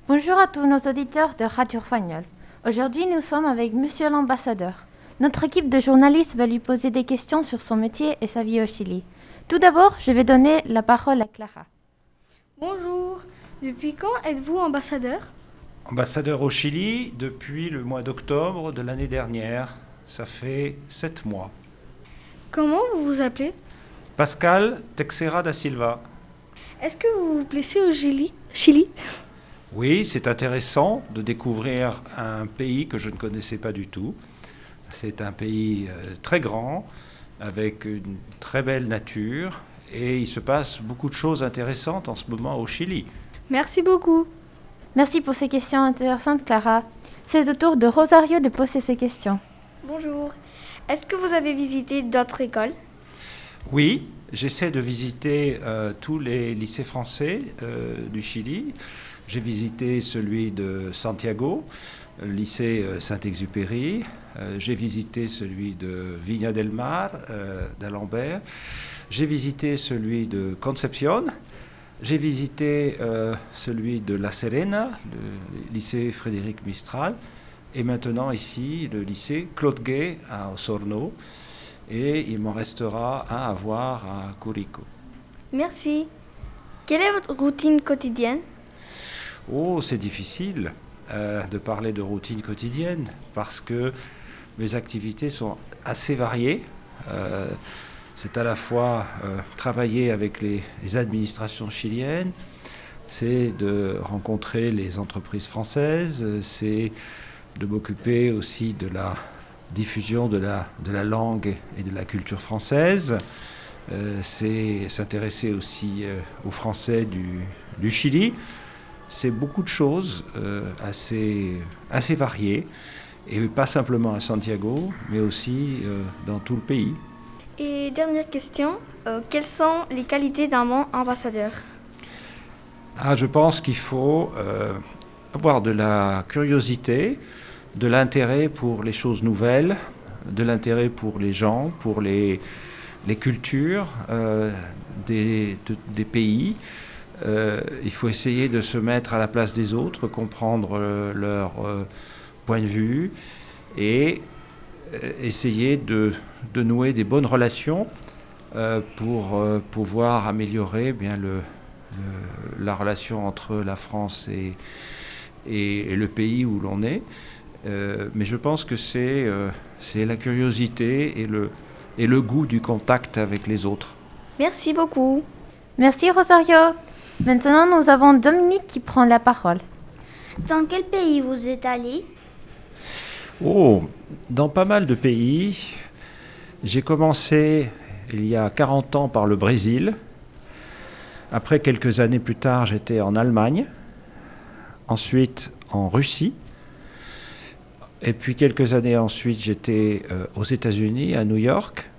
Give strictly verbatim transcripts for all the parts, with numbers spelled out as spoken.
Bonjour à tous nos auditeurs de Radio Fagnol. Aujourd'hui, nous sommes avec Monsieur l'ambassadeur. Notre équipe de journalistes va lui poser des questions sur son métier et sa vie au Chili. Tout d'abord, je vais donner la parole à Clara. Bonjour, depuis quand êtes-vous ambassadeur ? Ambassadeur au Chili depuis le mois d'octobre de l'année dernière. Ça fait sept mois. Comment vous vous appelez ? Pascal Teixeira da Silva. Est-ce que vous vous plaisez au Chili ? Chili ? Oui, c'est intéressant de découvrir un pays que je ne connaissais pas du tout. C'est un pays euh, très grand, avec une très belle nature, et il se passe beaucoup de choses intéressantes en ce moment au Chili. Merci beaucoup. Merci pour ces questions intéressantes, Clara. C'est au tour de Rosario de poser ses questions. Bonjour. Est-ce que vous avez visité d'autres écoles ? Oui, j'essaie de visiter euh, tous les lycées français euh, du Chili. J'ai visité celui de Santiago, le lycée euh, Saint-Exupéry. Euh, j'ai visité celui de Viña del Mar, euh, d'Alembert. J'ai visité celui de Concepción. J'ai visité euh, celui de La Serena, le lycée Frédéric Mistral. Et maintenant ici, le lycée Claude Gay à Osorno. Et il m'en restera un à voir à Curico. Merci. Quelle est votre routine quotidienne ? Oh, c'est difficile euh, de parler de routine quotidienne parce que mes activités sont assez variées. Euh, c'est à la fois euh, travailler avec les, les administrations chiliennes, c'est de rencontrer les entreprises françaises, c'est de m'occuper aussi de la diffusion de la, de la langue et de la culture française. Euh, c'est s'intéresser aussi euh, aux Français du, du Chili. C'est beaucoup de choses euh, assez, assez variées, et pas simplement à Santiago, mais aussi euh, dans tout le pays. Et dernière question, euh, quelles sont les qualités d'un bon ambassadeur ? Ah, je pense qu'il faut euh, avoir de la curiosité, de l'intérêt pour les choses nouvelles, de l'intérêt pour les gens, pour les, les cultures euh, des, de, des pays. Euh, il faut essayer de se mettre à la place des autres, comprendre euh, leur euh, point de vue et euh, essayer de, de nouer des bonnes relations euh, pour euh, pouvoir améliorer bien le, le, la relation entre la France et, et, et le pays où l'on est. Euh, mais je pense que c'est, euh, c'est la curiosité et le, et le goût du contact avec les autres. Merci beaucoup. Merci Rosario. Maintenant, nous avons Dominique qui prend la parole. Dans quel pays vous êtes allé ? Oh, dans pas mal de pays. J'ai commencé il y a quarante ans par le Brésil. Après, quelques années plus tard, j'étais en Allemagne. Ensuite, en Russie. Et puis, quelques années ensuite, j'étais euh, aux États-Unis, à New York.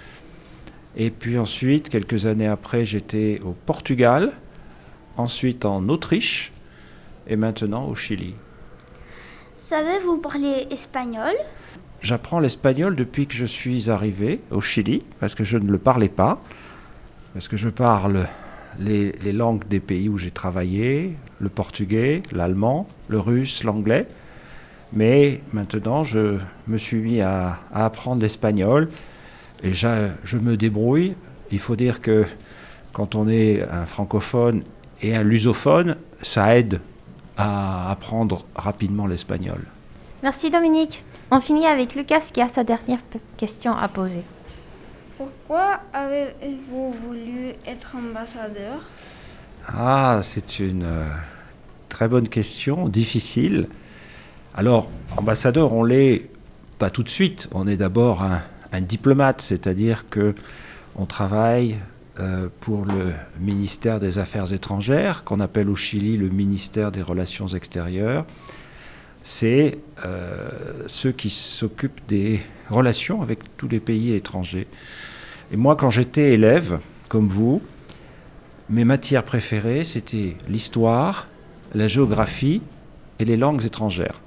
Et puis ensuite, quelques années après, j'étais au Portugal. Ensuite en Autriche et maintenant au Chili. Savez-vous parler espagnol ? J'apprends l'espagnol depuis que je suis arrivé au Chili, parce que je ne le parlais pas, parce que je parle les, les langues des pays où j'ai travaillé, le portugais, l'allemand, le russe, l'anglais. Mais maintenant, je me suis mis à, à apprendre l'espagnol et je, je me débrouille. Il faut dire que quand on est un francophone et un lusophone, ça aide à apprendre rapidement l'espagnol. Merci Dominique. On finit avec Lucas qui a sa dernière p- question à poser. Pourquoi avez-vous voulu être ambassadeur ? Ah, c'est une euh, très bonne question, difficile. Alors, ambassadeur, on l'est pas tout de suite. On est d'abord un, un diplomate, c'est-à-dire que on travaille euh, pour le ministère des Affaires étrangères, qu'on appelle au Chili le ministère des Relations extérieures. C'est euh, ceux qui s'occupent des relations avec tous les pays étrangers. Et moi, quand j'étais élève, comme vous, mes matières préférées, c'était l'histoire, la géographie et les langues étrangères.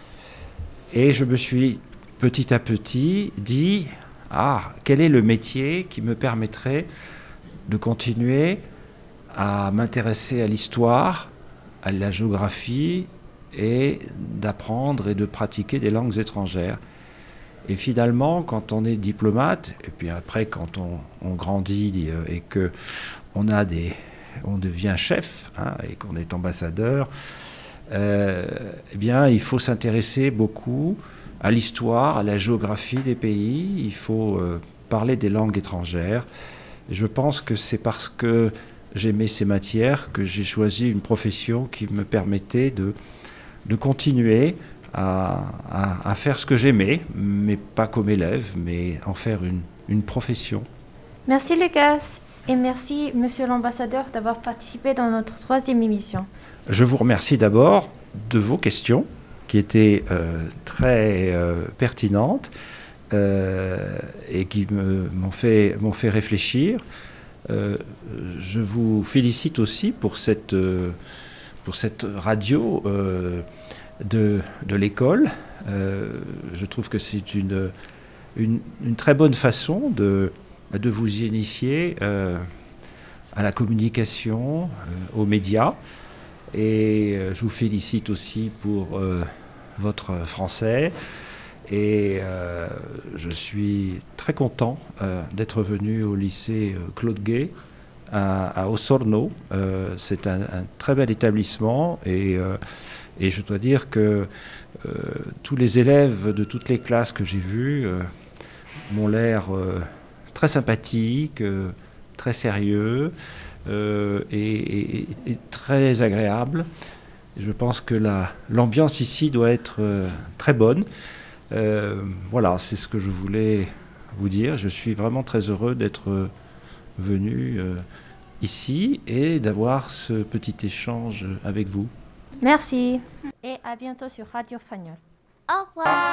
Et je me suis petit à petit dit, ah, quel est le métier qui me permettrait de continuer à m'intéresser à l'histoire, à la géographie est d'apprendre et de pratiquer des langues étrangères. Et finalement, quand on est diplomate, et puis après quand on, on grandit et que on a des, on devient chef, hein, et qu'on est ambassadeur, euh, eh bien, il faut s'intéresser beaucoup à l'histoire, à la géographie des pays. Il faut euh, parler des langues étrangères. Et je pense que c'est parce que j'aimais ces matières que j'ai choisi une profession qui me permettait de, de continuer à, à, à faire ce que j'aimais, mais pas comme élève, mais en faire une, une profession. Merci Lucas et merci Monsieur l'ambassadeur d'avoir participé dans notre troisième émission. Je vous remercie d'abord de vos questions qui étaient euh, très euh, pertinentes euh, et qui me, m'ont fait, m'ont fait réfléchir. Euh, je vous félicite aussi pour cette, euh, pour cette radio euh, de, de l'école. Euh, je trouve que c'est une, une, une très bonne façon de, de vous initier euh, à la communication, euh, aux médias. Et euh, je vous félicite aussi pour euh, votre français. Et euh, je suis très content euh, d'être venu au lycée Claude Guet à, à Osorno. Euh, c'est un, un très bel établissement et, euh, et je dois dire que euh, tous les élèves de toutes les classes que j'ai vues euh, m'ont l'air euh, très sympathiques, euh, très sérieux euh, et, et, et très agréables. Je pense que la, l'ambiance ici doit être euh, très bonne. Euh, voilà, c'est ce que je voulais vous dire. Je suis vraiment très heureux d'être venu euh, ici et d'avoir ce petit échange avec vous. Merci et à bientôt sur Radio Fagnol. Au revoir.